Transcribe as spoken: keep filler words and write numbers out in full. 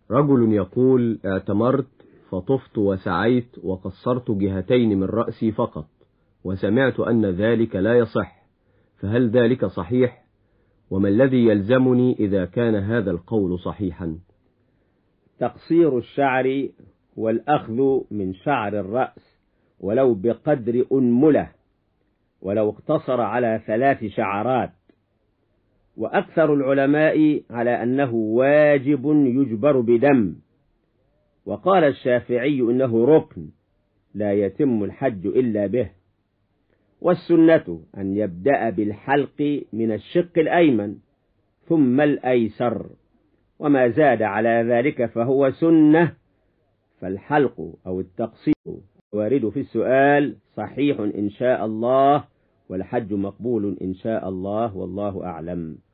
رجل يقول: اعتمرت فطفت وسعيت وقصرت جهتين من رأسي فقط، وسمعت أن ذلك لا يصح، فهل ذلك صحيح؟ وما الذي يلزمني إذا كان هذا القول صحيحا؟ تقصير الشعر والأخذ من شعر الرأس ولو بقدر أنملة، ولو اقتصر على ثلاث شعرات، وأكثر العلماء على أنه واجب يجبر بدم. وقال الشافعي إنه ركن لا يتم الحج إلا به. والسنة أن يبدأ بالحلق من الشق الأيمن ثم الأيسر، وما زاد على ذلك فهو سنة. فالحلق أو التقصير وارد في السؤال صحيح إن شاء الله، والحج مقبول إن شاء الله، والله أعلم.